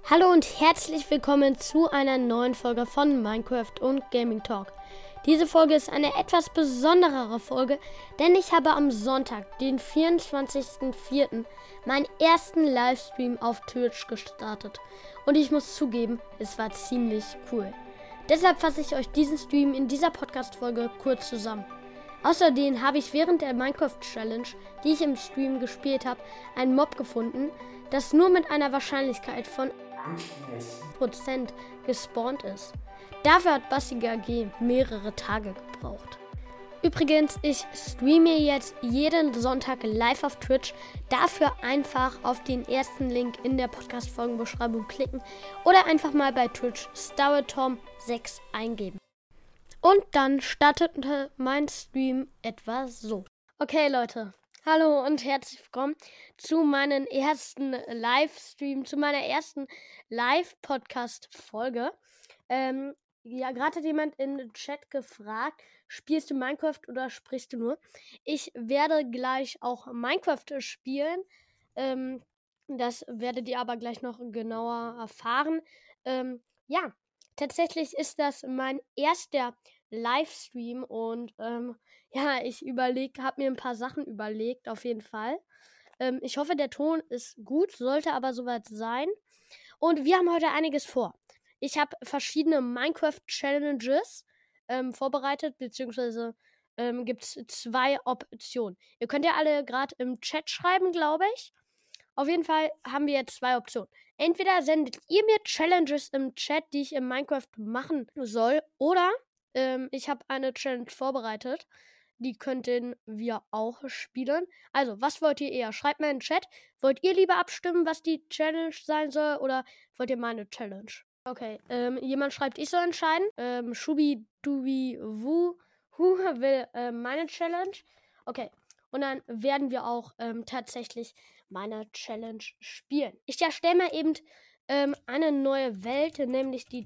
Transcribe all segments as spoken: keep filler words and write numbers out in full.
Hallo und herzlich willkommen zu einer neuen Folge von Minecraft und Gaming Talk. Diese Folge ist eine etwas besonderere Folge, denn ich habe am Sonntag, den vierundzwanzigsten vierten meinen ersten Livestream auf Twitch gestartet. Und ich muss zugeben, es war ziemlich cool. Deshalb fasse ich euch diesen Stream in dieser Podcast-Folge kurz zusammen. Außerdem habe ich während der Minecraft-Challenge, die ich im Stream gespielt habe, einen Mob gefunden, das nur mit einer Wahrscheinlichkeit von Prozent gespawnt ist. Dafür hat Bassiger G mehrere Tage gebraucht. Übrigens, ich streame jetzt jeden Sonntag live auf Twitch. Dafür einfach auf den ersten Link in der Podcast-Folgenbeschreibung klicken oder einfach mal bei Twitch StarTom sechs eingeben. Und dann startete mein Stream etwa so. Okay, Leute. Hallo und herzlich willkommen zu meinem ersten Livestream, zu meiner ersten Live-Podcast-Folge. Ähm, ja, gerade hat jemand in Chat gefragt, spielst du Minecraft oder sprichst du nur? Ich werde gleich auch Minecraft spielen. Ähm, das werdet ihr aber gleich noch genauer erfahren. Ähm, ja, tatsächlich ist das mein erster Livestream und ähm, ja, ich überlege, habe mir ein paar Sachen überlegt, auf jeden Fall. Ähm, ich hoffe, der Ton ist gut, sollte aber soweit sein. Und wir haben heute einiges vor. Ich habe verschiedene Minecraft-Challenges ähm, vorbereitet, beziehungsweise ähm, gibt es zwei Optionen. Ihr könnt ja alle gerade im Chat schreiben, glaube ich. Auf jeden Fall haben wir jetzt zwei Optionen. Entweder sendet ihr mir Challenges im Chat, die ich in Minecraft machen soll, oder ähm, ich habe eine Challenge vorbereitet. Die könnten wir auch spielen. Also, was wollt ihr eher? Schreibt mal in den Chat. Wollt ihr lieber abstimmen, was die Challenge sein soll, oder wollt ihr meine Challenge? Okay, ähm, jemand schreibt, ich soll entscheiden. Ähm, Shubi Dubi Wu Hu will äh, meine Challenge. Okay, und dann werden wir auch ähm, tatsächlich meine Challenge spielen. Ich erstelle mal eben ähm, eine neue Welt, nämlich die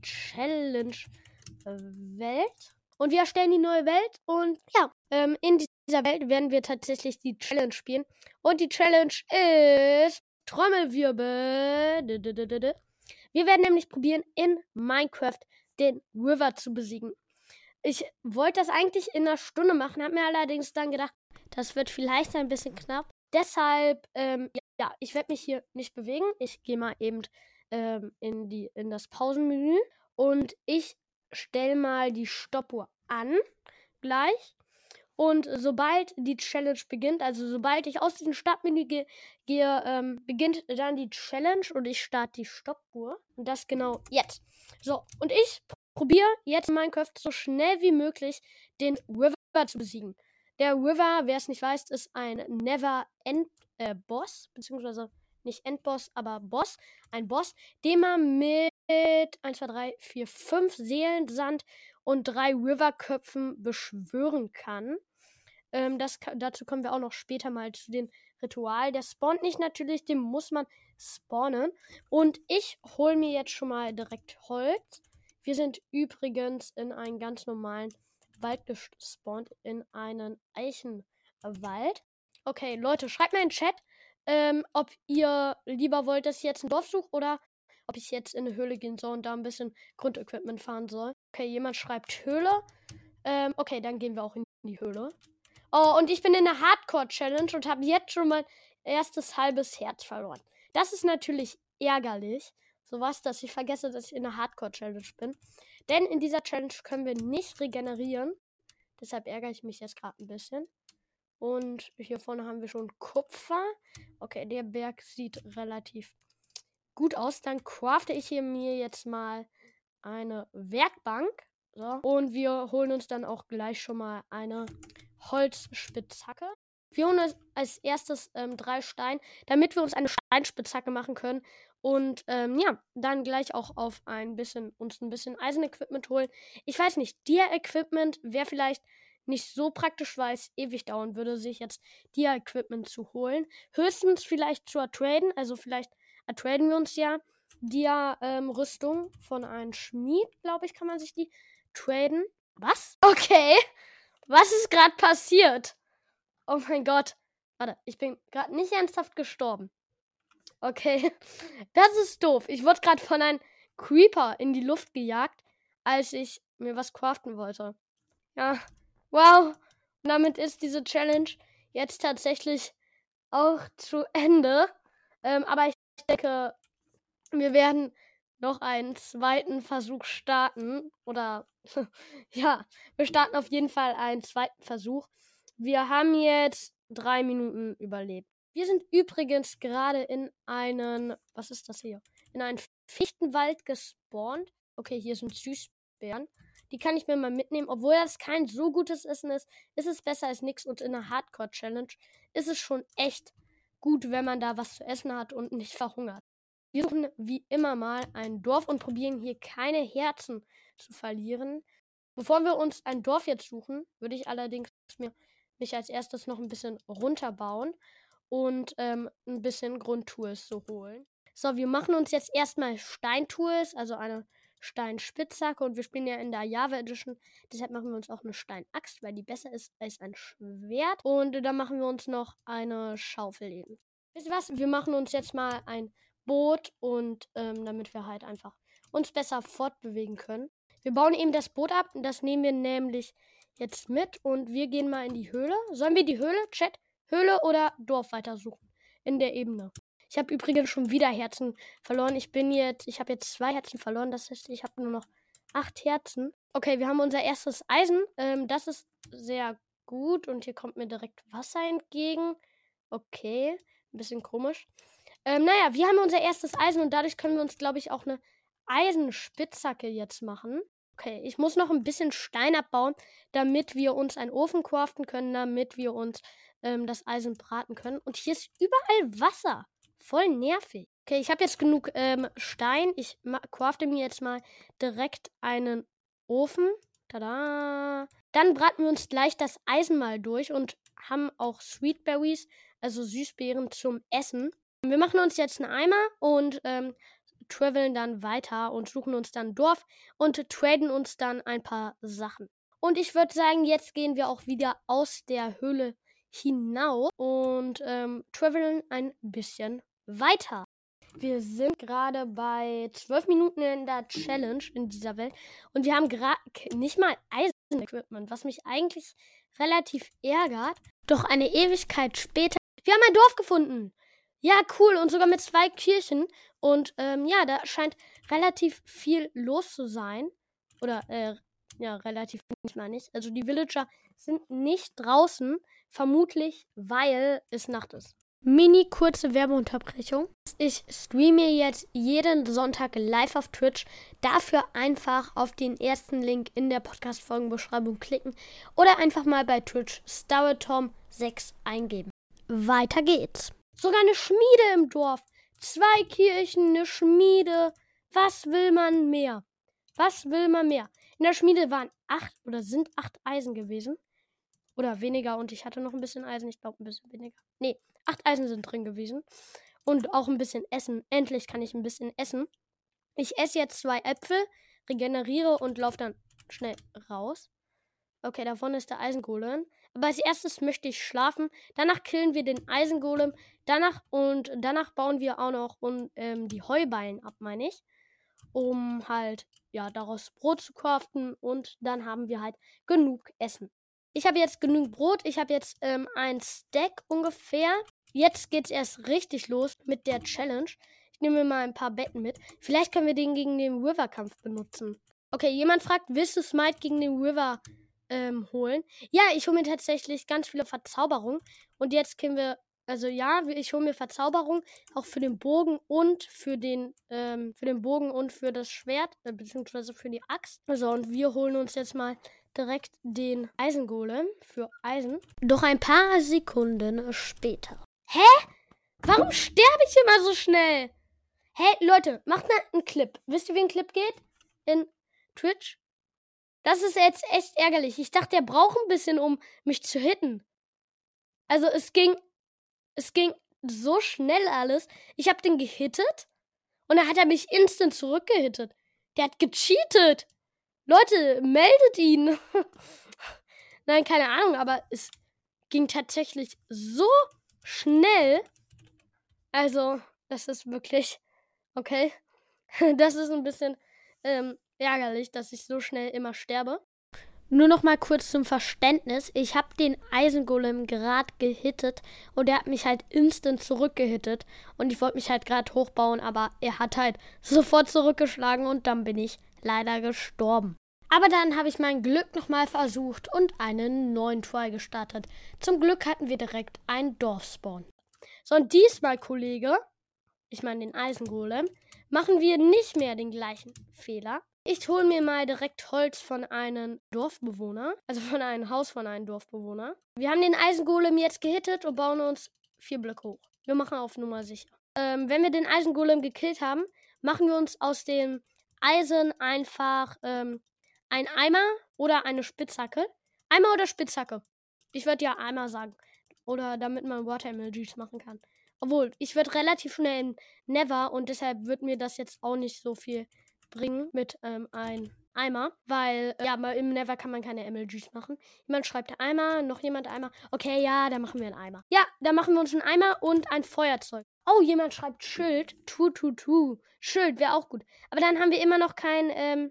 Challenge-Welt. Und wir erstellen die neue Welt und ja, ähm, in dieser Welt werden wir tatsächlich die Challenge spielen. Und die Challenge ist Trommelwirbel. Wir werden nämlich probieren, in Minecraft den River zu besiegen. Ich wollte das eigentlich in einer Stunde machen, habe mir allerdings dann gedacht, das wird vielleicht ein bisschen knapp. Deshalb, ähm, ja, ich werde mich hier nicht bewegen. Ich gehe mal eben ähm, in, die, in das Pausenmenü und ich stelle mal die Stoppuhr an, gleich. Und sobald die Challenge beginnt, also sobald ich aus diesem Startmenü ge- gehe, ähm, beginnt dann die Challenge und ich starte die Stoppuhr. Und das genau jetzt. So, und ich probiere jetzt in Minecraft so schnell wie möglich den River zu besiegen. Der River, wer es nicht weiß, ist ein Never-End-Boss, äh, beziehungsweise nicht Endboss, aber Boss. Ein Boss, den man mit eins, zwei, drei, vier, fünf Seelensand und drei Riverköpfen beschwören kann. Ähm, das, dazu kommen wir auch noch später mal zu dem Ritual. Der spawnt nicht natürlich, den muss man spawnen. Und ich hole mir jetzt schon mal direkt Holz. Wir sind übrigens in einen ganz normalen Wald gespawnt, in einen Eichenwald. Okay, Leute, schreibt mal in den Chat, ähm, ob ihr lieber wollt, dass ich jetzt ein Dorf suche oder ob ich jetzt in eine Höhle gehen soll und da ein bisschen Grundequipment fahren soll. Okay, jemand schreibt Höhle. Ähm, okay, dann gehen wir auch in die Höhle. Oh, und ich bin in der Hardcore-Challenge und habe jetzt schon mein erstes halbes Herz verloren. Das ist natürlich ärgerlich. Sowas, dass ich vergesse, dass ich in der Hardcore-Challenge bin. Denn in dieser Challenge können wir nicht regenerieren. Deshalb ärgere ich mich jetzt gerade ein bisschen. Und hier vorne haben wir schon Kupfer. Okay, der Berg sieht relativ gut aus. Dann crafte ich hier mir jetzt mal eine Werkbank. So. Und wir holen uns dann auch gleich schon mal eine Holzspitzhacke. Wir holen uns als erstes ähm, drei Steine, damit wir uns eine Steinspitzhacke machen können. Und ähm, ja, dann gleich auch auf ein bisschen, uns ein bisschen Eisenequipment holen. Ich weiß nicht, Dia-Equipment wäre vielleicht nicht so praktisch, weil es ewig dauern würde, sich jetzt Dia-Equipment zu holen. Höchstens vielleicht zu ertraden, also vielleicht ertraden wir uns ja Dia-Rüstung ähm, von einem Schmied, glaube ich, kann man sich die traden. Was? Okay. Was ist gerade passiert? Oh mein Gott. Warte, ich bin gerade nicht ernsthaft gestorben. Okay, das ist doof. Ich wurde gerade von einem Creeper in die Luft gejagt, als ich mir was craften wollte. Ja, wow. Und damit ist diese Challenge jetzt tatsächlich auch zu Ende. Ähm, aber ich denke, wir werden noch einen zweiten Versuch starten. Oder ja, wir starten auf jeden Fall einen zweiten Versuch. Wir haben jetzt drei Minuten überlebt. Wir sind übrigens gerade in einen, was ist das hier? In einen Fichtenwald gespawnt. Okay, hier sind Süßbeeren. Die kann ich mir mal mitnehmen. Obwohl das kein so gutes Essen ist, ist es besser als nichts. Und in einer Hardcore-Challenge ist es schon echt gut, wenn man da was zu essen hat und nicht verhungert. Wir suchen wie immer mal ein Dorf und probieren hier keine Herzen zu verlieren. Bevor wir uns ein Dorf jetzt suchen, würde ich allerdings mir mich als erstes noch ein bisschen runterbauen und ähm, ein bisschen Grundtools zu holen. So, wir machen uns jetzt erstmal Steintools, also eine Steinspitzhacke, und wir spielen ja in der Java Edition, deshalb machen wir uns auch eine Steinaxt, weil die besser ist als ein Schwert. Und dann machen wir uns noch eine Schaufel eben. Wisst ihr was? Wir machen uns jetzt mal ein Boot, und ähm, damit wir halt einfach uns besser fortbewegen können. Wir bauen eben das Boot ab, und das nehmen wir nämlich jetzt mit, und wir gehen mal in die Höhle. Sollen wir die Höhle, Chat, Höhle oder Dorf weitersuchen in der Ebene? Ich habe übrigens schon wieder Herzen verloren. Ich bin jetzt, ich habe jetzt zwei Herzen verloren. Das heißt, ich habe nur noch acht Herzen. Okay, wir haben unser erstes Eisen. Ähm, das ist sehr gut, und hier kommt mir direkt Wasser entgegen. Okay, ein bisschen komisch. Ähm, naja, wir haben unser erstes Eisen, und dadurch können wir uns, glaube ich, auch eine Eisenspitzhacke jetzt machen. Okay, ich muss noch ein bisschen Stein abbauen, damit wir uns einen Ofen craften können, damit wir uns ähm, das Eisen braten können. Und hier ist überall Wasser. Voll nervig. Okay, ich habe jetzt genug ähm, Stein. Ich crafte mir jetzt mal direkt einen Ofen. Tada. Dann braten wir uns gleich das Eisen mal durch und haben auch Sweetberries, also Süßbeeren zum Essen. Wir machen uns jetzt einen Eimer und ähm, traveln dann weiter und suchen uns dann ein Dorf und traden uns dann ein paar Sachen. Und ich würde sagen, jetzt gehen wir auch wieder aus der Höhle hinaus und ähm, traveln ein bisschen weiter. Wir sind gerade bei zwölf Minuten in der Challenge in dieser Welt, und wir haben gerade nicht mal Eisen-Equipment, was mich eigentlich relativ ärgert. Doch eine Ewigkeit später, wir haben ein Dorf gefunden. Ja, cool, und sogar mit zwei Kirchen. Und ähm, ja, da scheint relativ viel los zu sein. Oder, äh, ja, relativ nicht, meine ich. Also die Villager sind nicht draußen, vermutlich, weil es Nacht ist. Mini kurze Werbeunterbrechung. Ich streame jetzt jeden Sonntag live auf Twitch. Dafür einfach auf den ersten Link in der Podcast-Folgenbeschreibung klicken oder einfach mal bei Twitch StarTom sechs eingeben. Weiter geht's. Sogar eine Schmiede im Dorf. Zwei Kirchen, eine Schmiede. Was will man mehr? Was will man mehr? In der Schmiede waren acht oder sind acht Eisen gewesen. Oder weniger, und ich hatte noch ein bisschen Eisen. Ich glaube, ein bisschen weniger. Nee, acht Eisen sind drin gewesen. Und auch ein bisschen Essen. Endlich kann ich ein bisschen essen. Ich esse jetzt zwei Äpfel, regeneriere und laufe dann schnell raus. Okay, da vorne ist der Eisengolem. Aber als erstes möchte ich schlafen. Danach killen wir den Eisengolem. Danach und danach bauen wir auch noch und, ähm, die Heuballen ab, meine ich. Um halt, ja, daraus Brot zu craften. Und dann haben wir halt genug Essen. Ich habe jetzt genug Brot. Ich habe jetzt ähm, ein Stack ungefähr. Jetzt geht's erst richtig los mit der Challenge. Ich nehme mir mal ein paar Betten mit. Vielleicht können wir den gegen den River-Kampf benutzen. Okay, jemand fragt, willst du Smite gegen den River ähm, holen? Ja, ich hole mir tatsächlich ganz viele Verzauberungen. Und jetzt können wir, also ja, ich hole mir Verzauberung auch für den Bogen und für den, ähm, für den Bogen und für das Schwert, äh, beziehungsweise für die Axt. So, und wir holen uns jetzt mal direkt den Eisengolem für Eisen. Doch ein paar Sekunden später. Hä? Warum sterbe ich immer so schnell? Hä, Leute, macht mal einen Clip. Wisst ihr, wie ein Clip geht? In Twitch? Das ist jetzt echt ärgerlich. Ich dachte, der braucht ein bisschen, um mich zu hitten. Also es ging, es ging so schnell alles. Ich habe den gehittet und dann hat er mich instant zurückgehittet. Der hat gecheatet. Leute, meldet ihn. Nein, keine Ahnung, aber es ging tatsächlich so schnell. Also, Das ist wirklich, okay. Das ist ein bisschen ähm, ärgerlich, dass ich so schnell immer sterbe. Nur noch mal kurz zum Verständnis. Ich habe den Eisengolem gerade gehittet und der hat mich halt instant zurückgehittet. Und ich wollte mich halt gerade hochbauen, aber er hat halt sofort zurückgeschlagen und dann bin ich leider gestorben. Aber dann habe ich mein Glück nochmal versucht und einen neuen Try gestartet. Zum Glück hatten wir direkt einen Dorfspawn. So, und diesmal, Kollege, ich meine den Eisengolem, machen wir nicht mehr den gleichen Fehler. Ich hole mir mal direkt Holz von einem Dorfbewohner, also von einem Haus von einem Dorfbewohner. Wir haben den Eisengolem jetzt gehittet und bauen uns vier Blöcke hoch. Wir machen auf Nummer sicher. Ähm, wenn wir den Eisengolem gekillt haben, machen wir uns aus dem Eisen einfach ähm, ein Eimer oder eine Spitzhacke. Eimer oder Spitzhacke? Ich würde ja Eimer sagen. Oder damit man Water-Emojis machen kann. Obwohl, ich werde relativ schnell in Never und deshalb wird mir das jetzt auch nicht so viel bringen mit ähm, einem Eimer, weil, äh, ja, mal im Never kann man keine M L Gs machen. Jemand schreibt Eimer, noch jemand Eimer. Okay, ja, dann machen wir einen Eimer. Ja, dann machen wir uns einen Eimer und ein Feuerzeug. Oh, jemand schreibt Schild. Tu, tu, tu. Schild wäre auch gut. Aber dann haben wir immer noch kein, ähm,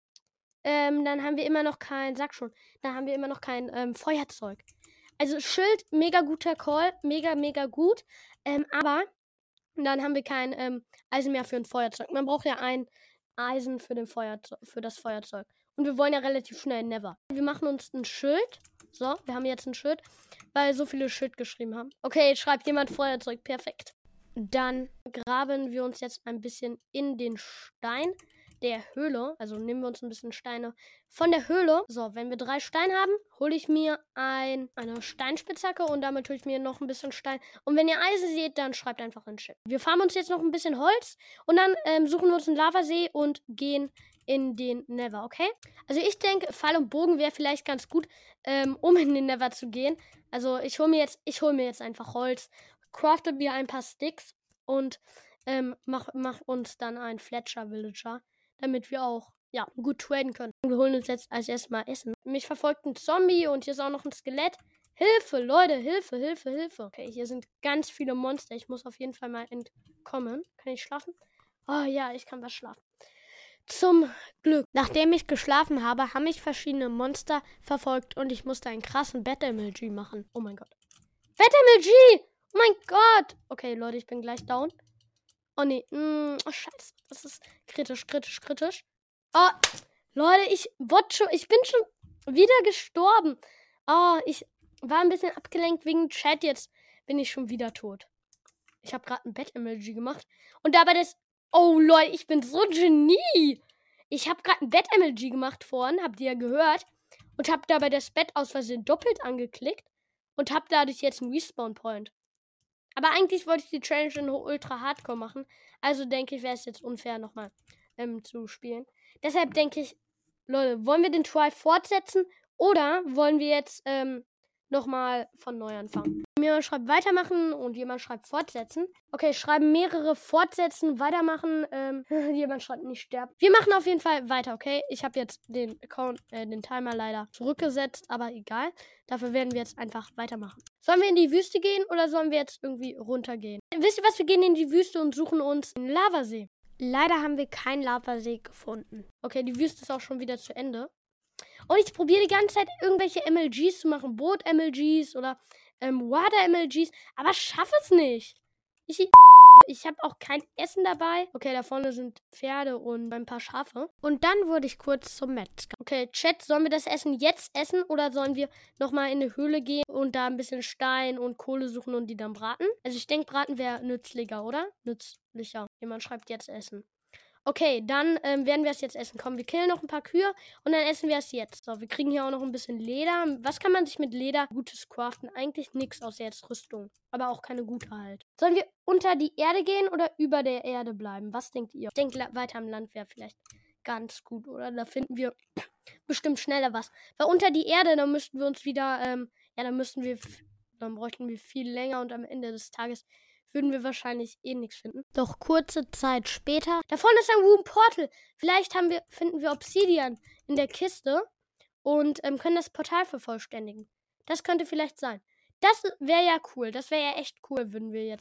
ähm, dann haben wir immer noch kein, sag schon, dann haben wir immer noch kein ähm, Feuerzeug. Also Schild, mega guter Call, mega, mega gut. Ähm, aber dann haben wir kein ähm, Eisen mehr für ein Feuerzeug. Man braucht ja ein Eisen für, den Feuerzeug, für das Feuerzeug. Und wir wollen ja relativ schnell Never. Wir machen uns ein Schild. So, wir haben jetzt ein Schild, weil so viele Schild geschrieben haben. Okay, jetzt schreibt jemand Feuerzeug. Perfekt. Dann graben wir uns jetzt ein bisschen in den Stein der Höhle. Also nehmen wir uns ein bisschen Steine von der Höhle. So, wenn wir drei Steine haben, hole ich mir ein, eine Steinspitzhacke und damit hole ich mir noch ein bisschen Stein. Und wenn ihr Eisen seht, dann schreibt einfach ein Schiff. Wir farmen uns jetzt noch ein bisschen Holz und dann ähm, suchen wir uns einen Lavasee und gehen in den Nether, okay? Also ich denke, Pfeil und Bogen wäre vielleicht ganz gut, ähm, um in den Nether zu gehen. Also ich hole mir jetzt, ich hole mir jetzt einfach Holz, crafte mir ein paar Sticks und ähm, mach, mach uns dann einen Fletcher Villager, damit wir auch, ja, gut traden können. Wir holen uns jetzt als erstes mal Essen. Mich verfolgt ein Zombie und hier ist auch noch ein Skelett. Hilfe, Leute, Hilfe, Hilfe, Hilfe. Okay, hier sind ganz viele Monster. Ich muss auf jeden Fall mal entkommen. Kann ich schlafen? Oh ja, ich kann was schlafen. Zum Glück. Nachdem ich geschlafen habe, haben mich verschiedene Monster verfolgt und ich musste einen krassen Battle-M L G machen. Oh mein Gott. Battle-M L G! Oh mein Gott! Okay, Leute, ich bin gleich down. Oh nee. Mm, oh, scheiße. Das ist kritisch, kritisch, kritisch. Oh, Leute, ich, schon, ich bin schon wieder gestorben. Oh, ich war ein bisschen abgelenkt wegen Chat. Jetzt bin ich schon wieder tot. Ich habe gerade ein Battle-M L G gemacht. Und dabei das... Oh, Leute, ich bin so Genie. Ich habe gerade ein Battle-M L G gemacht vorhin. Habt ihr ja gehört. Und habe dabei das Bett aus Versehen doppelt angeklickt. Und habe dadurch jetzt einen Respawn-Point. Aber eigentlich wollte ich die Challenge in Ultra Hardcore machen. Also denke ich, wäre es jetzt unfair, nochmal ähm, zu spielen. Deshalb denke ich, Leute, wollen wir den Try fortsetzen oder wollen wir jetzt ähm, nochmal von neu anfangen? Jemand schreibt weitermachen und jemand schreibt fortsetzen. Okay, schreiben mehrere fortsetzen, weitermachen. Ähm, jemand schreibt nicht sterben. Wir machen auf jeden Fall weiter, okay? Ich habe jetzt den Account, äh, den Timer leider zurückgesetzt, aber egal. Dafür werden wir jetzt einfach weitermachen. Sollen wir in die Wüste gehen oder sollen wir jetzt irgendwie runtergehen? Wisst ihr was? Wir gehen in die Wüste und suchen uns einen Lavasee. Leider haben wir keinen Lavasee gefunden. Okay, die Wüste ist auch schon wieder zu Ende. Und ich probiere die ganze Zeit irgendwelche M L Gs zu machen. Boot-M L Gs oder ähm, Water-M L Gs. Aber schaffe es nicht. Ich, ich habe auch kein Essen dabei. Okay, da vorne sind Pferde und ein paar Schafe. Und dann wurde ich kurz zum Metzger. Okay, Chat, sollen wir das Essen jetzt essen oder sollen wir nochmal in eine Höhle gehen und da ein bisschen Stein und Kohle suchen und die dann braten? Also ich denke, braten wäre nützlicher, oder? Nützlicher. Jemand schreibt jetzt Essen. Okay, dann ähm, werden wir es jetzt essen. Komm, wir killen noch ein paar Kühe und dann essen wir es jetzt. So, wir kriegen hier auch noch ein bisschen Leder. Was kann man sich mit Leder Gutes craften? Eigentlich nichts außer jetzt Rüstung. Aber auch keine gute halt. Sollen wir unter die Erde gehen oder über der Erde bleiben? Was denkt ihr? Ich denke, weiter am Land wäre vielleicht ganz gut, oder? Da finden wir bestimmt schneller was. Weil unter die Erde, dann müssten wir uns wieder, ähm, ja, dann müssten wir, dann bräuchten wir viel länger und am Ende des Tages würden wir wahrscheinlich eh nichts finden. Doch kurze Zeit später, da vorne ist ein Room Portal. Vielleicht haben wir, finden wir Obsidian in der Kiste und ähm, können das Portal vervollständigen. Das könnte vielleicht sein. Das wäre ja cool. Das wäre ja echt cool, würden wir jetzt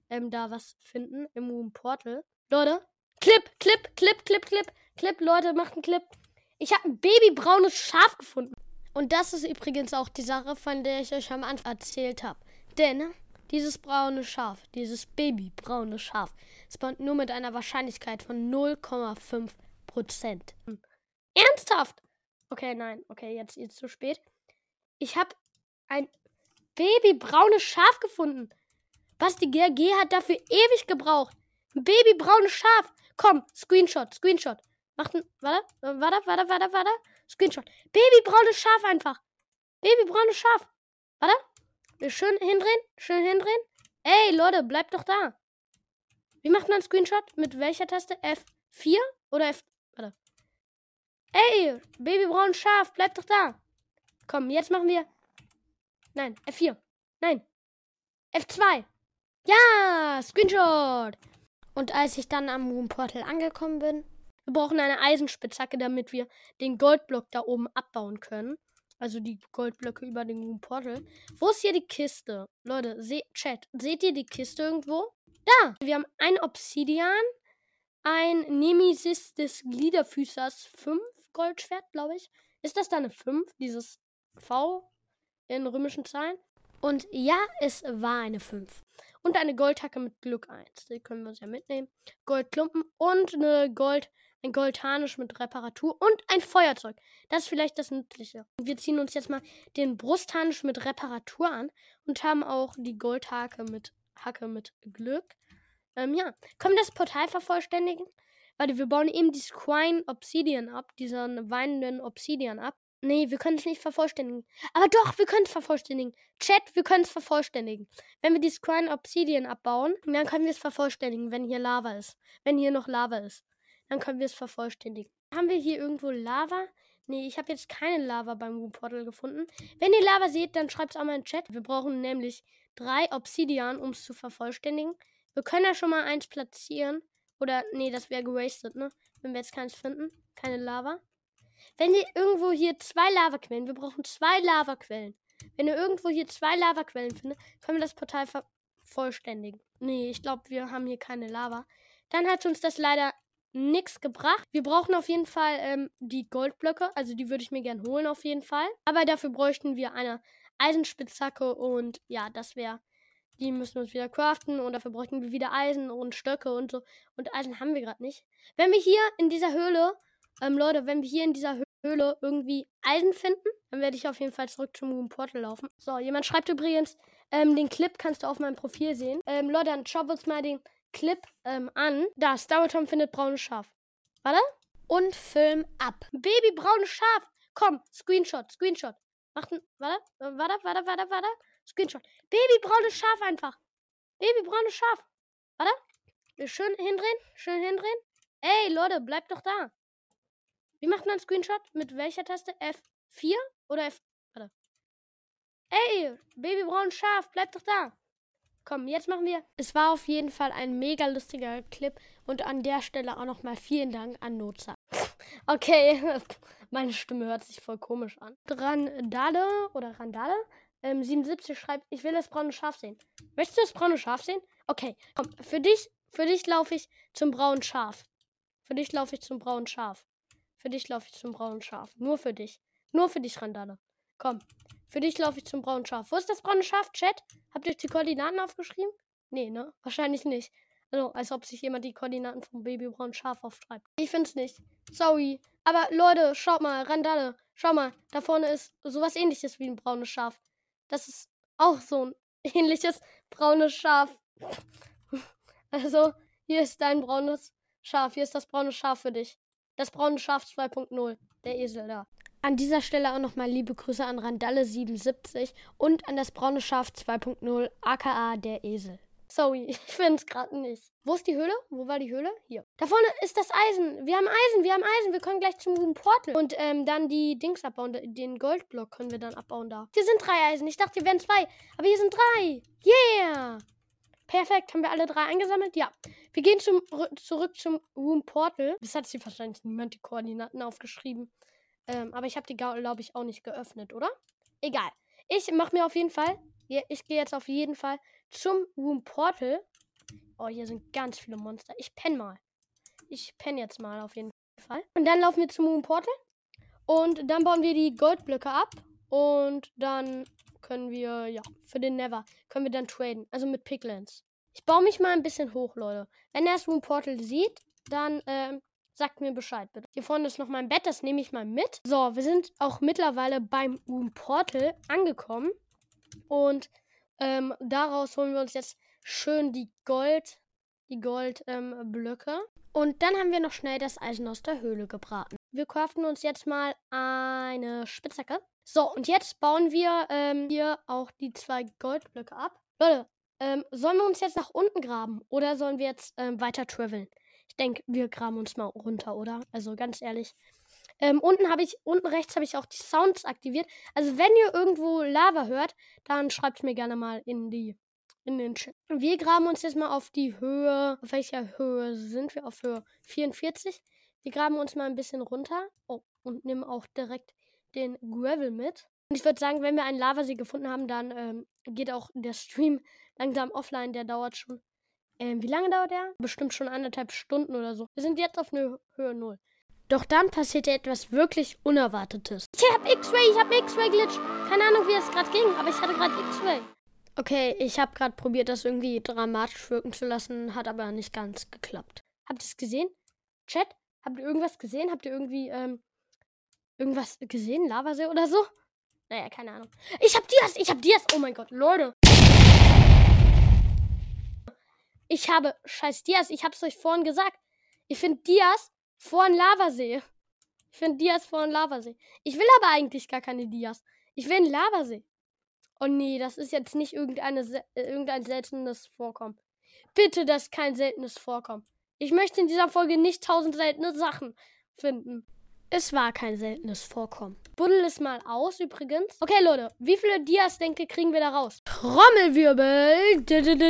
ähm, da was finden im Room Portal. Leute, Clip, Clip, Clip, Clip, Clip, Clip, Leute, macht einen Clip. Ich habe ein babybraunes Schaf gefunden. Und das ist übrigens auch die Sache, von der ich euch am Anfang erzählt habe. Denn dieses braune Schaf, dieses babybraune Schaf, spawnt nur mit einer Wahrscheinlichkeit von null Komma fünf Prozent. Hm. Ernsthaft? Okay, nein. Okay, jetzt ist es zu spät. Ich habe ein babybraunes Schaf gefunden. Basti G R G hat dafür ewig gebraucht. Ein babybraunes Schaf. Komm, Screenshot, Screenshot. Macht ein, warte, warte, warte, warte, warte. Screenshot. Babybraunes Schaf einfach. Babybraunes Schaf. Warte. Schön hindrehen, schön hindrehen. Ey, Leute, bleibt doch da. Wie macht man einen Screenshot? Mit welcher Taste? F vier oder F... Warte. Ey, babybraunes Schaf, bleibt doch da. Komm, jetzt machen wir... Nein, F vier. Nein. F zwei. Ja, Screenshot. Und als ich dann am Room Portal angekommen bin, wir brauchen eine Eisenspitzhacke, damit wir den Goldblock da oben abbauen können. Also die Goldblöcke über den Room Portal. Wo ist hier die Kiste? Leute, se Chat, seht ihr die Kiste irgendwo? Da! Wir haben ein Obsidian, ein Nemesis des Gliederfüßers fünf Goldschwert, glaube ich. Ist das da eine fünf? Dieses V in römischen Zahlen? Und ja, es war eine fünf. Und eine Goldhacke mit Glück eins. Die können wir uns ja mitnehmen. Goldklumpen und eine Gold, ein Goldharnisch mit Reparatur und ein Feuerzeug. Das ist vielleicht das Nützliche. Wir ziehen uns jetzt mal den Brustharnisch mit Reparatur an und haben auch die Goldhacke mit Hacke mit Glück. Ähm, ja. Können wir das Portal vervollständigen? Warte, wir bauen eben die Squine Obsidian ab, diesen weinenden Obsidian ab. Nee, wir können es nicht vervollständigen. Aber doch, wir können es vervollständigen. Chat, wir können es vervollständigen. Wenn wir die Squine Obsidian abbauen, dann können wir es vervollständigen, wenn hier Lava ist. Wenn hier noch Lava ist, dann können wir es vervollständigen. Haben wir hier irgendwo Lava? Nee, ich habe jetzt keine Lava beim Room Portal gefunden. Wenn ihr Lava seht, dann schreibt es auch mal in den Chat. Wir brauchen nämlich drei Obsidian, um es zu vervollständigen. Wir können ja schon mal eins platzieren. Oder, nee, das wäre gewastet, ne? Wenn wir jetzt keins finden. Keine Lava. Wenn ihr irgendwo hier zwei Lavaquellen, wir brauchen zwei Lavaquellen. Wenn ihr irgendwo hier zwei Lavaquellen findet, können wir das Portal vervollständigen. Nee, ich glaube, wir haben hier keine Lava. Dann hat uns das leider nichts gebracht. Wir brauchen auf jeden Fall ähm, die Goldblöcke. Also die würde ich mir gern holen auf jeden Fall. Aber dafür bräuchten wir eine Eisenspitzhacke und ja, das wäre... Die müssen wir uns wieder craften und dafür bräuchten wir wieder Eisen und Stöcke und so. Und Eisen haben wir gerade nicht. Wenn wir hier in dieser Höhle... Ähm, Leute, wenn wir hier in dieser Höhle irgendwie Eisen finden, dann werde ich auf jeden Fall zurück zum Room Portal laufen. So, jemand schreibt übrigens, ähm, den Clip kannst du auf meinem Profil sehen. Ähm, Leute, dann schauen wir uns mal den Clip ähm, an. Da, Starry findet braunes Schaf. Warte. Und Film ab. Babybraunes Schaf. Komm, Screenshot, Screenshot. Macht ein, warte, warte, warte, warte, warte. Screenshot. Babybraunes Schaf einfach. Babybraunes Schaf. Warte. Schön hindrehen, schön hindrehen. Ey, Leute, bleibt doch da. Wie macht man einen Screenshot? Mit welcher Taste? F vier oder F... Warte. Ey, babybraunes Schaf, bleib doch da. Komm, jetzt machen wir... Es war auf jeden Fall ein mega lustiger Clip. Und an der Stelle auch nochmal vielen Dank an Notza. Okay, meine Stimme hört sich voll komisch an. Randale oder Randale ähm, siebenundsiebzig schreibt, ich will das braune Schaf sehen. Möchtest du das braune Schaf sehen? Okay, komm, für dich, für dich laufe ich zum braunen Schaf. Für dich laufe ich zum braunen Schaf. Für dich laufe ich zum braunen Schaf. Nur für dich. Nur für dich, Randale. Komm. Für dich laufe ich zum braunen Schaf. Wo ist das braune Schaf, Chat? Habt ihr euch die Koordinaten aufgeschrieben? Nee, ne? Wahrscheinlich nicht. Also, als ob sich jemand die Koordinaten vom babybraunen Schaf aufschreibt. Ich find's nicht. Sorry. Aber Leute, schaut mal, Randale. Schau mal, da vorne ist sowas ähnliches wie ein braunes Schaf. Das ist auch so ein ähnliches braunes Schaf. Also, hier ist dein braunes Schaf. Hier ist das braune Schaf für dich. Das braune Schaf zwei Punkt null. Der Esel da. An dieser Stelle auch nochmal liebe Grüße an Randale siebenundsiebzig und an das braune Schaf zwei Punkt null, aka der Esel. Sorry, ich finde es gerade nicht. Wo ist die Höhle? Wo war die Höhle? Hier. Da vorne ist das Eisen. Wir haben Eisen, wir haben Eisen. Wir können gleich zum Room Portal. Und ähm, dann die Dings abbauen. Den Goldblock können wir dann abbauen da. Hier sind drei Eisen. Ich dachte, hier wären zwei. Aber hier sind drei. Yeah! Perfekt, haben wir alle drei eingesammelt? Ja. Wir gehen zum, zurück zum Room Portal. Bis hat sich wahrscheinlich niemand die Koordinaten aufgeschrieben. Ähm, aber ich habe die, glaube ich, auch nicht geöffnet, oder? Egal. Ich mache mir auf jeden Fall, ich gehe jetzt auf jeden Fall zum Room Portal. Oh, hier sind ganz viele Monster. Ich penne mal. Ich penne jetzt mal auf jeden Fall. Und dann laufen wir zum Moon Portal. Und dann bauen wir die Goldblöcke ab. Und dann können wir, ja, für den Nether, können wir dann traden. Also mit Piglins. Ich baue mich mal ein bisschen hoch, Leute. Wenn er das Moon Portal sieht, dann, ähm, sagt mir Bescheid, bitte. Hier vorne ist noch mein Bett, das nehme ich mal mit. So, wir sind auch mittlerweile beim Moon Portal angekommen. Und, ähm, daraus holen wir uns jetzt schön die Gold, die Goldblöcke. Ähm, und dann haben wir noch schnell das Eisen aus der Höhle gebraten. Wir craften uns jetzt mal eine Spitzhacke. So, und jetzt bauen wir ähm, hier auch die zwei Goldblöcke ab. Leute, ähm, sollen wir uns jetzt nach unten graben oder sollen wir jetzt ähm, weiter traveln? Ich denke, wir graben uns mal runter, oder? Also ganz ehrlich. Ähm, unten habe ich, unten rechts habe ich auch die Sounds aktiviert. Also wenn ihr irgendwo Lava hört, dann schreibt es mir gerne mal in die in den Chat. Wir graben uns jetzt mal auf die Höhe. Auf welcher Höhe sind wir? Auf Höhe vierundvierzig. Wir graben uns mal ein bisschen runter. Oh, und nehmen auch direkt den Gravel mit. Und ich würde sagen, wenn wir einen Lavasee gefunden haben, dann ähm, geht auch der Stream langsam offline. Der dauert schon. Ähm, wie lange dauert der? Bestimmt schon anderthalb Stunden oder so. Wir sind jetzt auf eine Höhe null. Doch dann passierte etwas wirklich Unerwartetes. Ich hab X-Ray, ich hab X-Ray-Glitch. Keine Ahnung, wie es gerade ging, aber ich hatte gerade X-Ray. Okay, ich habe gerade probiert, das irgendwie dramatisch wirken zu lassen, hat aber nicht ganz geklappt. Habt ihr es gesehen? Chat? Habt ihr irgendwas gesehen? Habt ihr irgendwie, ähm, irgendwas gesehen? Lavasee oder so? Naja, keine Ahnung. Ich hab Dias, ich hab Dias. Oh mein Gott, Leute. Ich habe scheiß Dias, ich hab's euch vorhin gesagt. Ich finde Dias vor einem Lavasee. Ich finde Dias vor einem Lavasee. Ich will aber eigentlich gar keine Dias. Ich will einen Lavasee. Oh nee, das ist jetzt nicht irgendeine, irgendein seltenes Vorkommen. Bitte, das ist kein seltenes Vorkommen. Ich möchte in dieser Folge nicht tausend seltene Sachen finden. Es war kein seltenes Vorkommen. Buddel es mal aus übrigens. Okay, Leute, wie viele Dias, denke ich, kriegen wir da raus? Trommelwirbel.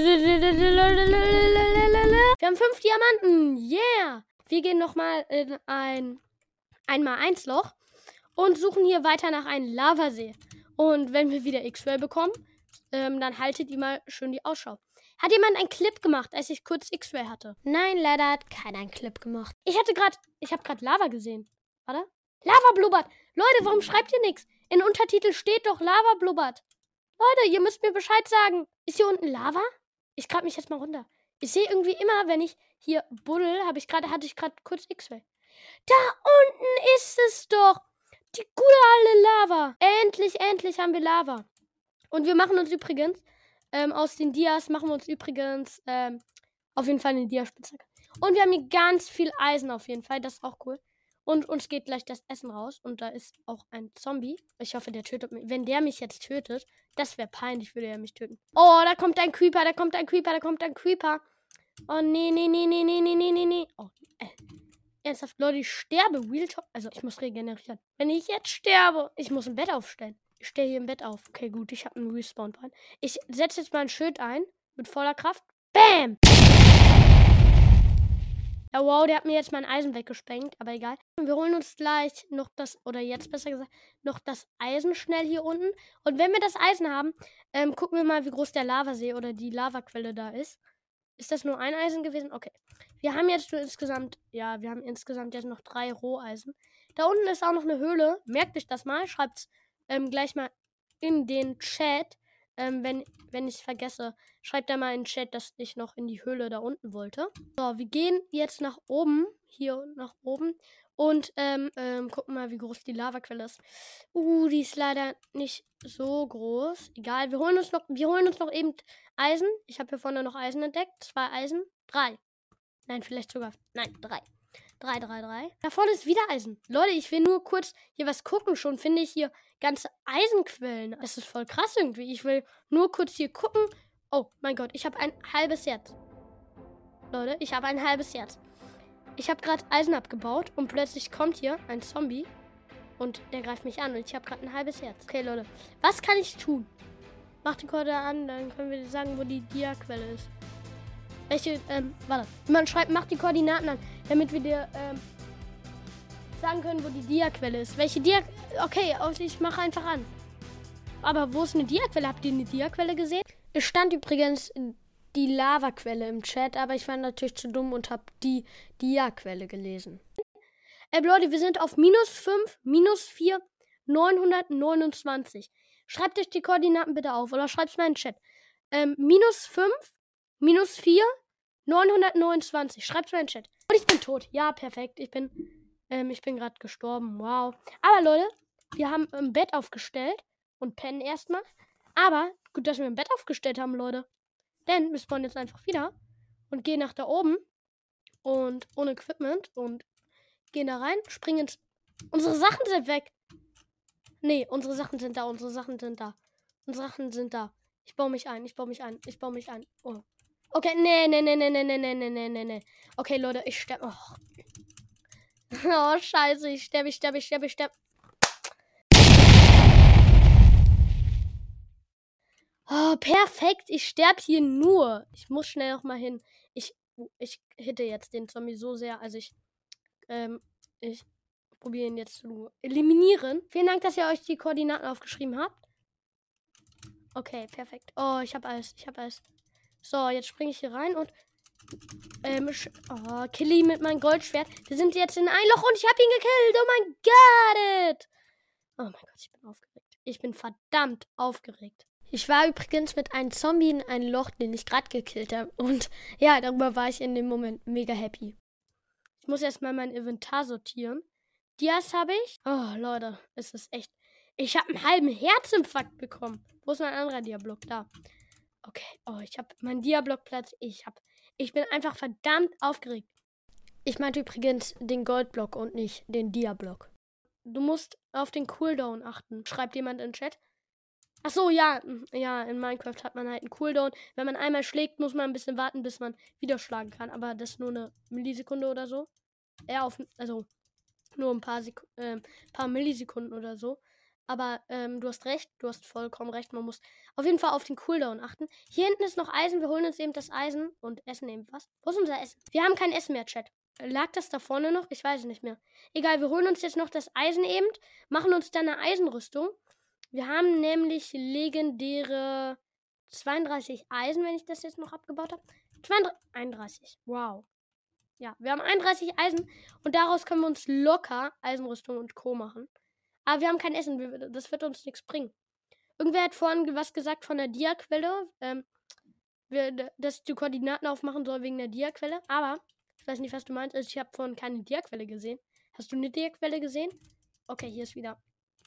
Wir haben fünf Diamanten. Yeah. Wir gehen nochmal in ein einmal eins Loch und suchen hier weiter nach einem Lavasee. Und wenn wir wieder X-Ray bekommen, ähm, dann haltet ihr mal schön die Ausschau. Hat jemand einen Clip gemacht, als ich kurz X-Ray hatte? Nein, leider hat keiner einen Clip gemacht. Ich hatte gerade, ich habe gerade Lava gesehen. Warte. Lava blubbert. Leute, warum schreibt ihr nichts? In Untertitel steht doch Lava blubbert. Leute, ihr müsst mir Bescheid sagen. Ist hier unten Lava? Ich grab mich jetzt mal runter. Ich sehe irgendwie immer, wenn ich hier buddel, habe ich gerade, hatte ich gerade kurz X-Ray. Da unten ist es doch. Die gute alte Lava. Endlich, endlich haben wir Lava. Und wir machen uns übrigens, ähm, aus den Dias machen wir uns übrigens, ähm, auf jeden Fall eine Diaspitzhacke. Und wir haben hier ganz viel Eisen auf jeden Fall. Das ist auch cool. Und uns geht gleich das Essen raus. Und da ist auch ein Zombie. Ich hoffe, der tötet mich. Wenn der mich jetzt tötet, das wäre peinlich, würde er mich töten. Oh, da kommt ein Creeper, da kommt ein Creeper, da kommt ein Creeper. Oh, nee, nee, nee, nee, nee, nee, nee, nee, nee. Oh, äh. Ernsthaft, Leute, ich sterbe. Real Talk. Also, ich muss regenerieren. Wenn ich jetzt sterbe, ich muss ein Bett aufstellen. Ich stehe hier im Bett auf. Okay, gut, ich habe einen Respawn-Point. Ich setze jetzt mal ein Schild ein. Mit voller Kraft. Bam! Ja, wow, der hat mir jetzt mein Eisen weggesprengt. Aber egal. Wir holen uns gleich noch das, oder jetzt besser gesagt, noch das Eisen schnell hier unten. Und wenn wir das Eisen haben, ähm, gucken wir mal, wie groß der Lavasee oder die Lavaquelle da ist. Ist das nur ein Eisen gewesen? Okay. Wir haben jetzt nur insgesamt, ja, wir haben insgesamt jetzt noch drei Roheisen. Da unten ist auch noch eine Höhle. Merkt euch das mal. Schreibt es ähm, gleich mal in den Chat. Ähm, wenn wenn ich es vergesse, schreibt da mal in den Chat, dass ich noch in die Höhle da unten wollte. So, wir gehen jetzt nach oben. Hier nach oben. Und ähm, ähm, gucken mal, wie groß die Lavaquelle ist. Uh, die ist leider nicht so groß. Egal, wir holen uns noch, wir holen uns noch eben Eisen. Ich habe hier vorne noch Eisen entdeckt. Zwei Eisen. Drei. Nein, vielleicht sogar. Nein, drei. Drei, drei, drei. Da vorne ist wieder Eisen. Leute, ich will nur kurz hier was gucken. Schon finde ich hier ganze Eisenquellen. Das ist voll krass irgendwie. Ich will nur kurz hier gucken. Oh mein Gott, ich habe ein halbes Herz. Leute, ich habe ein halbes Herz. Ich habe gerade Eisen abgebaut und plötzlich kommt hier ein Zombie und der greift mich an und ich habe gerade ein halbes Herz. Okay, Leute, was kann ich tun? Macht die Karte an, dann können wir sagen, wo die Dia-Quelle ist. Welche, ähm, warte. Man schreibt, macht die Koordinaten an, damit wir dir, ähm, sagen können, wo die Dia-Quelle ist. Welche Dia... Okay, ich mache einfach an. Aber wo ist eine Dia-Quelle? Habt ihr eine Dia-Quelle gesehen? Es stand übrigens die Lavaquelle im Chat, aber ich war natürlich zu dumm und habe die Dia-Quelle gelesen. Ey, Leute, wir sind auf minus fünf, minus vier, neunhundertneunundzwanzig. Schreibt euch die Koordinaten bitte auf oder schreibt es mal in den Chat. Ähm, minus fünf, minus vier, neunhundertneunundzwanzig. Schreibt es mal in den Chat. Und ich bin tot. Ja, perfekt. Ich bin, ähm, ich bin gerade gestorben. Wow. Aber Leute, wir haben ein Bett aufgestellt und pennen erstmal. Aber gut, dass wir ein Bett aufgestellt haben, Leute. Denn wir spawnen jetzt einfach wieder und gehen nach da oben und ohne Equipment und gehen da rein, springen ins... Unsere Sachen sind weg. Nee, unsere Sachen sind da, unsere Sachen sind da. Unsere Sachen sind da. Ich baue mich ein, ich baue mich ein, ich baue mich ein. Oh. Okay, nee, nee, nee, nee, nee, nee, nee, nee, nee, nee. Okay, Leute, ich sterbe. Oh. Oh, scheiße, ich sterbe, ich sterbe, ich sterbe, ich sterbe. Oh, perfekt, ich sterbe hier nur. Ich muss schnell noch mal hin. Ich, ich hitte jetzt den Zombie so sehr, also ich, ähm, ich probiere ihn jetzt zu eliminieren. Vielen Dank, dass ihr euch die Koordinaten aufgeschrieben habt. Okay, perfekt. Oh, ich habe alles, ich habe alles. So, jetzt springe ich hier rein und, ähm, oh, kill ihn mit meinem Goldschwert. Wir sind jetzt in ein Loch und ich habe ihn gekillt. Oh mein Gott. Oh mein Gott, ich bin aufgeregt. Ich bin verdammt aufgeregt. Ich war übrigens mit einem Zombie in ein Loch, den ich gerade gekillt habe. Und ja, darüber war ich in dem Moment mega happy. Ich muss erstmal mein Inventar sortieren. Dias habe ich. Oh, Leute, es ist echt... Ich habe einen halben Herzinfarkt bekommen. Wo ist mein anderer Dia-Block? Da. Okay, oh, ich habe meinen Dia-Block-Platz. Ich habe... Ich bin einfach verdammt aufgeregt. Ich meinte übrigens den Goldblock und nicht den Dia-Block. Du musst auf den Cooldown achten. Schreibt jemand in den Chat. Ach so, ja, ja, in Minecraft hat man halt einen Cooldown. Wenn man einmal schlägt, muss man ein bisschen warten, bis man wieder schlagen kann. Aber das ist nur eine Millisekunde oder so. Ja, auf, also nur ein paar, Sek äh, paar Millisekunden oder so. Aber ähm, du hast recht, du hast vollkommen recht. Man muss auf jeden Fall auf den Cooldown achten. Hier hinten ist noch Eisen. Wir holen uns eben das Eisen und essen eben was. Wo ist unser Essen? Wir haben kein Essen mehr, Chat. Lag das da vorne noch? Ich weiß es nicht mehr. Egal, wir holen uns jetzt noch das Eisen eben. Machen uns dann eine Eisenrüstung. Wir haben nämlich legendäre zweiunddreißig Eisen, wenn ich das jetzt noch abgebaut habe. einunddreißig. Wow. Ja, wir haben einunddreißig Eisen und daraus können wir uns locker Eisenrüstung und Co. machen. Aber wir haben kein Essen, das wird uns nichts bringen. Irgendwer hat vorhin was gesagt von der Dia-Quelle, ähm, wir, dass ich die Koordinaten aufmachen soll wegen der Dia-Quelle. Aber, ich weiß nicht, was du meinst, ich habe vorhin keine Dia-Quelle gesehen. Hast du eine Dia-Quelle gesehen? Okay, hier ist wieder...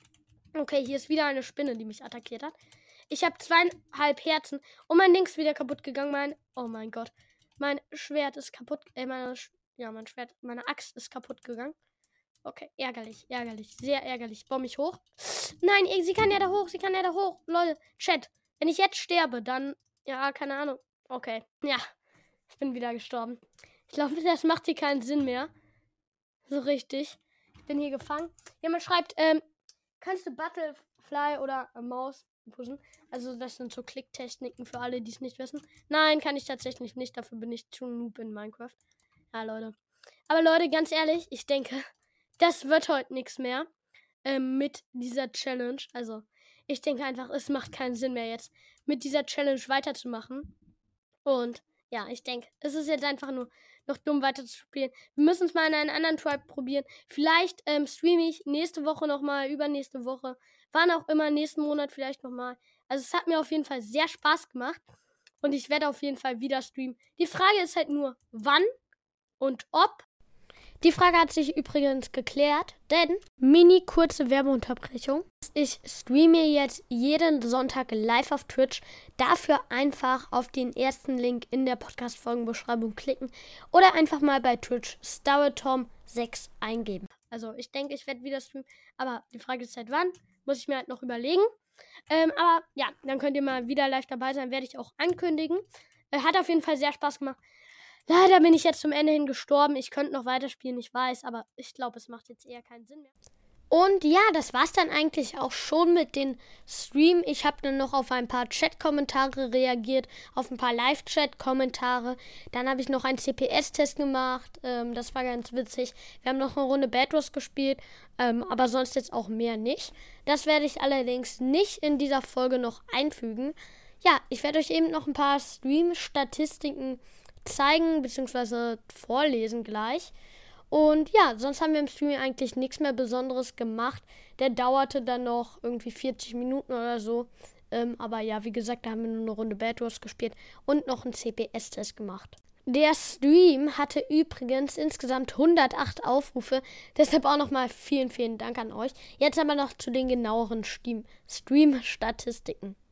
Okay, hier ist wieder eine Spinne, die mich attackiert hat. Ich habe zweieinhalb Herzen und mein Ding ist wieder kaputt gegangen. Mein, oh mein Gott. Mein Schwert ist kaputt. Äh, meine, ja, mein Schwert, meine Axt ist kaputt gegangen. Okay, ärgerlich, ärgerlich, sehr ärgerlich. Baue mich hoch. Nein, sie kann ja da hoch, sie kann ja da hoch. Leute, Chat, wenn ich jetzt sterbe, dann, ja, keine Ahnung. Okay, ja, ich bin wieder gestorben. Ich glaube, das macht hier keinen Sinn mehr. So richtig. Ich bin hier gefangen. Jemand schreibt, ähm, kannst du Butterfly oder äh, Maus pushen? Also das sind so Klicktechniken für alle, die es nicht wissen. Nein, kann ich tatsächlich nicht. Dafür bin ich zu noob in Minecraft. Ja, Leute. Aber Leute, ganz ehrlich, ich denke, das wird heute nichts mehr ähm, mit dieser Challenge. Also ich denke einfach, es macht keinen Sinn mehr jetzt, mit dieser Challenge weiterzumachen. Und ja, ich denke, es ist jetzt einfach nur noch dumm weiterzuspielen. Wir müssen es mal in einen anderen Tribe probieren. Vielleicht ähm, streame ich nächste Woche nochmal, übernächste Woche, wann auch immer, nächsten Monat vielleicht nochmal. Also es hat mir auf jeden Fall sehr Spaß gemacht und ich werde auf jeden Fall wieder streamen. Die Frage ist halt nur, wann und ob. Die Frage hat sich übrigens geklärt, denn mini kurze Werbeunterbrechung. Ich streame jetzt jeden Sonntag live auf Twitch. Dafür einfach auf den ersten Link in der Podcast-Folgenbeschreibung klicken oder einfach mal bei Twitch starretom sechs eingeben. Also ich denke, ich werde wieder streamen, aber die Frage ist halt wann, muss ich mir halt noch überlegen. Ähm, aber ja, dann könnt ihr mal wieder live dabei sein, werde ich auch ankündigen. Äh, hat auf jeden Fall sehr Spaß gemacht. Leider bin ich jetzt zum Ende hin gestorben. Ich könnte noch weiterspielen, ich weiß, aber ich glaube, es macht jetzt eher keinen Sinn mehr. Und ja, das war's dann eigentlich auch schon mit dem Stream. Ich habe dann noch auf ein paar Chat-Kommentare reagiert, auf ein paar Live-Chat-Kommentare. Dann habe ich noch einen C P S-Test gemacht. Ähm, das war ganz witzig. Wir haben noch eine Runde Bed Wars gespielt, ähm, aber sonst jetzt auch mehr nicht. Das werde ich allerdings nicht in dieser Folge noch einfügen. ja, ich werde euch eben noch ein paar Stream-Statistiken zeigen bzw. vorlesen gleich. Und ja, sonst haben wir im Stream eigentlich nichts mehr Besonderes gemacht. Der dauerte dann noch irgendwie vierzig Minuten oder so. Ähm, aber ja, wie gesagt, da haben wir nur eine Runde Bad Wars gespielt und noch einen C P S-Test gemacht. Der Stream hatte übrigens insgesamt hundertacht Aufrufe. Deshalb auch nochmal vielen, vielen Dank an euch. Jetzt aber noch zu den genaueren Stream-Statistiken.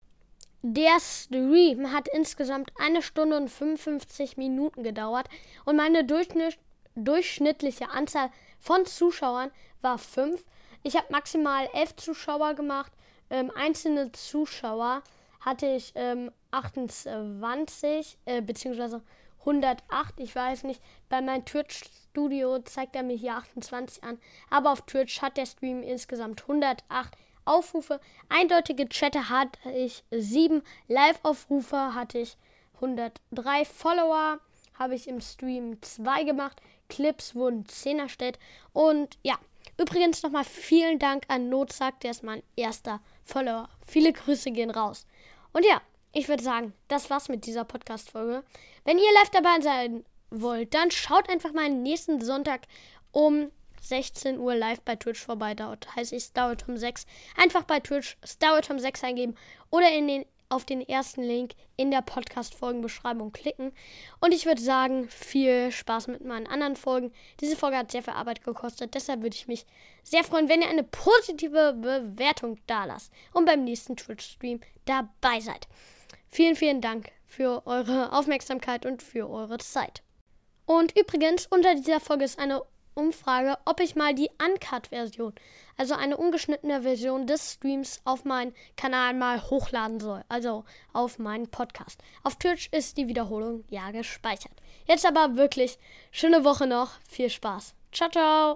Der Stream hat insgesamt eine Stunde und fünfundfünfzig Minuten gedauert und meine Durchschnitt, durchschnittliche Anzahl von Zuschauern war fünf. Ich habe maximal elf Zuschauer gemacht. Ähm, einzelne Zuschauer hatte ich ähm, achtundzwanzig, äh, beziehungsweise hundertacht, ich weiß nicht. Bei meinem Twitch-Studio zeigt er mir hier achtundzwanzig an, aber auf Twitch hat der Stream insgesamt hundertacht Aufrufe. Eindeutige Chatte hatte ich sieben, Live-Aufrufe hatte ich hundertdrei, Follower habe ich im Stream zwei gemacht, Clips wurden zehn erstellt und ja, übrigens nochmal vielen Dank an Notzack, der ist mein erster Follower. Viele Grüße gehen raus. Und ja, ich würde sagen, das war's mit dieser Podcast-Folge. Wenn ihr live dabei sein wollt, dann schaut einfach mal nächsten Sonntag um sechzehn Uhr live bei Twitch vorbei. Dort heiße ich StarWarTom sechs. Einfach bei Twitch StarWarTom sechs eingeben oder in den, auf den ersten Link in der Podcast-Folgenbeschreibung klicken. Und ich würde sagen, viel Spaß mit meinen anderen Folgen. Diese Folge hat sehr viel Arbeit gekostet, deshalb würde ich mich sehr freuen, wenn ihr eine positive Bewertung da lasst und beim nächsten Twitch-Stream dabei seid. Vielen, vielen Dank für eure Aufmerksamkeit und für eure Zeit. Und übrigens, unter dieser Folge ist eine Umfrage, ob ich mal die Uncut-Version, also eine ungeschnittene Version des Streams auf meinen Kanal mal hochladen soll, also auf meinen Podcast. Auf Twitch ist die Wiederholung ja gespeichert. Jetzt aber wirklich schöne Woche noch, viel Spaß. Ciao, ciao!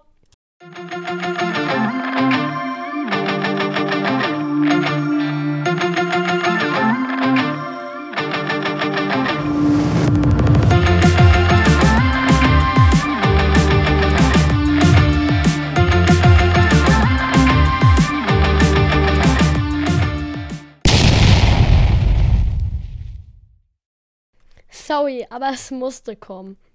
Sorry, aber es musste kommen.